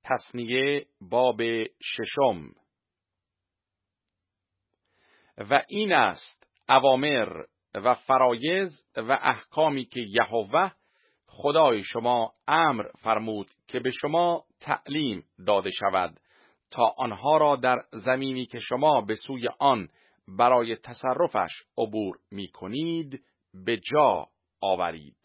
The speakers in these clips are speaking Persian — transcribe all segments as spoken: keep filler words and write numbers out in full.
تثنیه باب ششم. و این است اوامر و فرایض و احکامی که یهوه خدای شما امر فرمود که به شما تعلیم داده شود تا آنها را در زمینی که شما به سوی آن برای تصرفش عبور می کنید به جا آورید.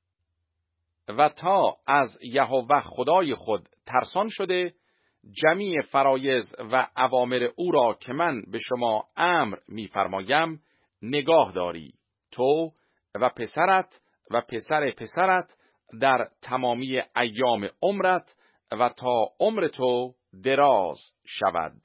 و تا از یهوه خدای خود ترسان شده جمیع فرایض و اوامر او را که من به شما امر می‌فرمایم نگاه داری، تو و پسرت و پسر پسرت در تمامی ایام عمرت و تا عمر تو دراز شود.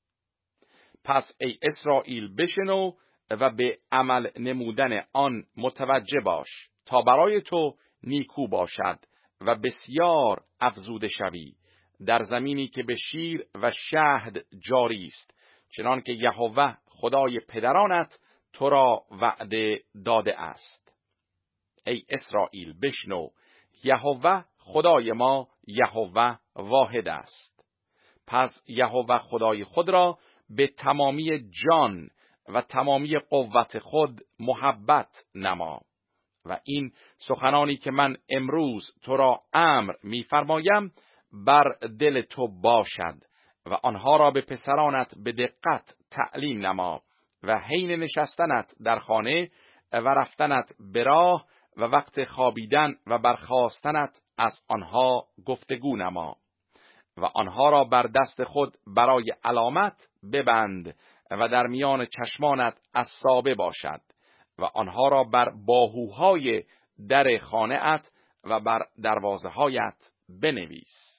پس ای اسرائیل بشنو و به عمل نمودن آن متوجه باش تا برای تو نیکو باشد و بسیار افزوده شوی در زمینی که به شیر و شهد جاری است، چنان که یهوه خدای پدرانت تو را وعده داده است. ای اسرائیل بشنو، یهوه خدای ما یهوه واحد است. پس یهوه خدای خود را به تمامی جان و تمامی قوت خود محبت نما. و این سخنانی که من امروز تو را امر می‌فرمایم بر دل تو باشد و آنها را به پسرانت به دقت تعلیم نما و حین نشستنت در خانه و رفتنت به راه و وقت خوابیدن و برخاستنت از آنها گفتگو نما و آنها را بر دست خود برای علامت ببند و در میان چشمانت عصابه باشد و آنها را بر باهوهای در خانه‌ات و بر دروازه‌هایت بنویس.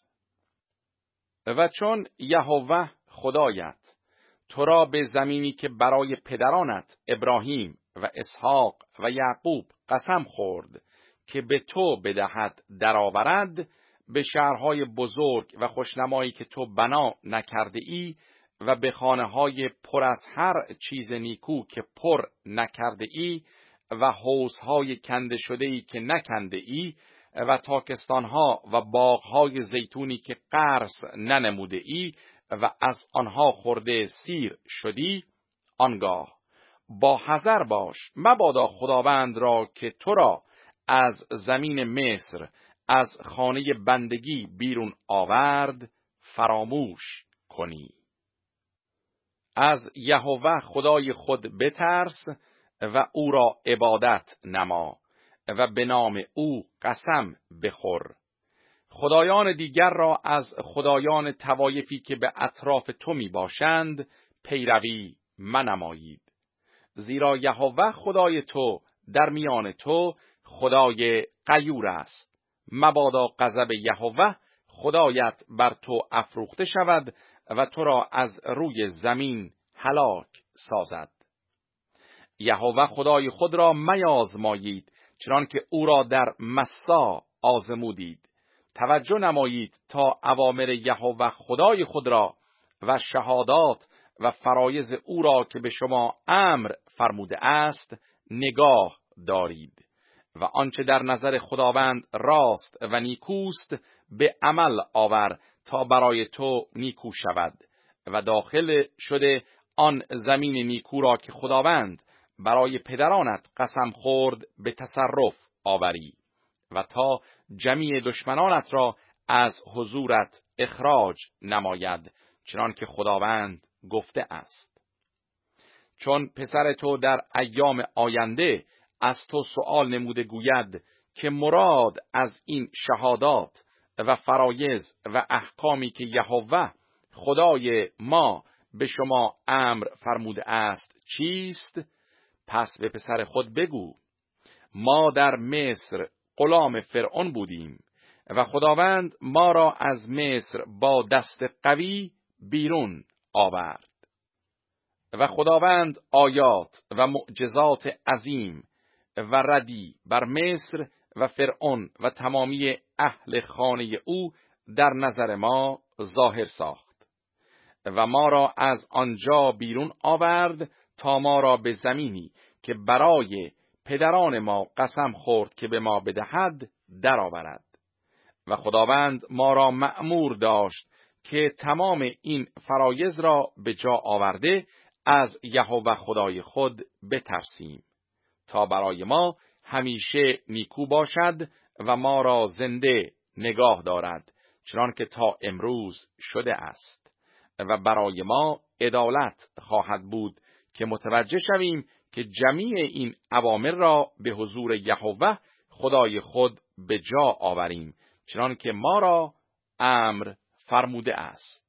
و چون یهوه خدایت تو را به زمینی که برای پدرانت ابراهیم و اسحاق و یعقوب قسم خورد که به تو بدهد درآورد، به شهرهای بزرگ و خوشنمایی که تو بنا نکرده ای و به خانه‌های پر از هر چیز نیکو که پر نکرده ای و حوضهای کنده شده ای که نکنده ای و تاکستانها و باغهای زیتونی که قرص ننموده ای و از آنها خورده سیر شدی، آنگاه با حذر باش مبادا خداوند را که تو را از زمین مصر از خانه بندگی بیرون آورد فراموش کنی. از یهوه خدای خود بترس و او را عبادت نما و به نام او قسم بخور. خدایان دیگر را از خدایان طوایفی که به اطراف تو می باشند پیروی منمایید، زیرا یهوه خدای تو در میان تو خدای غیور است. مبادا غضب یهوه خدایت بر تو افروخته شود و تو را از روی زمین هلاک سازد. یهوه خدای خود را میازمایید چنان که او را در مسا آزمودید. توجه نمایید تا اوامر یهوه خدای خود را و شهادات و فرایض او را که به شما امر فرموده است نگاه دارید و آنچه در نظر خداوند راست و نیکوست به عمل آور تا برای تو نیکو شود و داخل شده آن زمین نیکو را که خداوند برای پدرانت قسم خورد به تصرف آوری و تا جمیع دشمنانت را از حضورت اخراج نماید چنان که خداوند گفته است. چون پسر تو در ایام آینده از تو سؤال نموده گوید که مراد از این شهادات و فرایض و احکامی که یهوه خدای ما به شما امر فرموده است چیست؟ پس به پسر خود بگو ما در مصر غلام فرعون بودیم و خداوند ما را از مصر با دست قوی بیرون آورد و خداوند آیات و معجزات عظیم و ردی بر مصر و فرعون و تمامی اهل خانه او در نظر ما ظاهر ساخت و ما را از آنجا بیرون آورد تا ما را به زمینی که برای پدران ما قسم خورد که به ما بدهد درآورد و خداوند ما را مأمور داشت که تمام این فرایض را به جا آورده از یهوه خدای خود بترسیم تا برای ما همیشه نیکو باشد و ما را زنده نگاه دارد، چنان که تا امروز شده است. و برای ما عدالت خواهد بود که متوجه شویم که جمیع این اوامر را به حضور یهوه خدای خود به جا آوریم، چنان که ما را امر فرموده است.